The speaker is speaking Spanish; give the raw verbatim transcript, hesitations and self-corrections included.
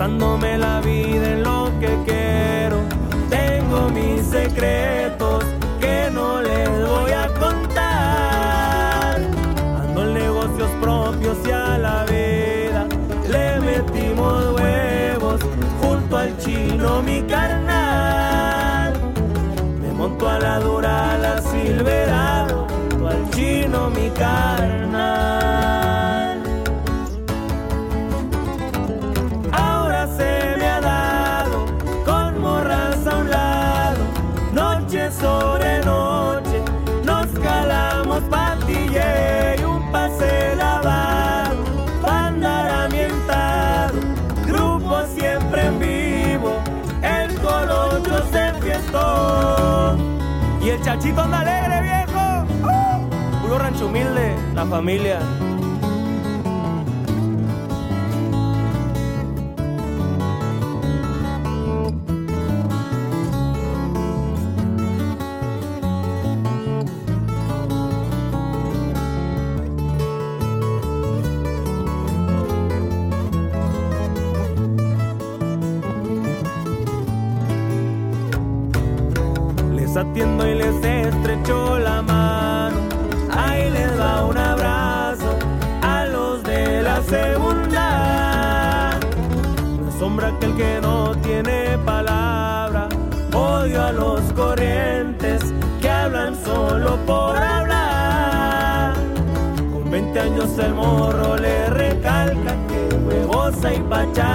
gastándome la vida en lo que quiero. Tengo mis secretos que no les voy a contar. Ando en negocios propios y a la vida le metimos huevos junto al chino mi carnal. Me monto a la dura, a la Silverado, junto al chino mi carnal. Ahora se me ha dado con morras a un lado, noche sobre noche nos calamos patille y un pase lavado pa' andar ambientado, grupo siempre en vivo, el colocho se fiestó y el chachito anda alegre, viejo. ¡Uh! Puro rancho humilde, la familia. Les atiendo y les estrecho la mano, ahí les va un abrazo a los de la segunda. Me asombra aquel que no tiene palabra, odio a los corrientes que hablan solo por hablar. Con veinte años el morro le recalca que huevosa y pacha